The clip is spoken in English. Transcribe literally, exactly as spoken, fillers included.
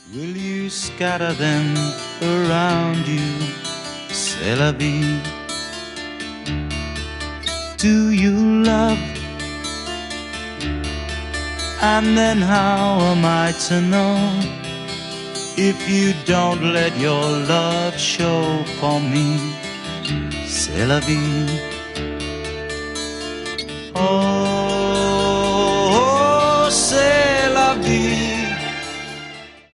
Will you scatter them around you? C'est la vie. Do you love? And then how am I to know if you don't let your love show for me? C'est la vie.